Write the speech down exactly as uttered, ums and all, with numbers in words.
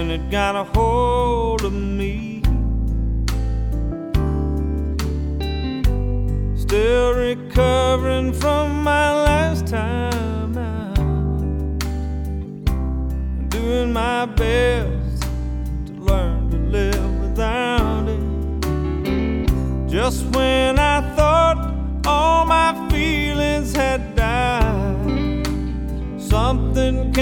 when it got a hold of me. Still recovering from my last time out, doing my best to learn to live without it. Just when I thought all my feelings had died, something came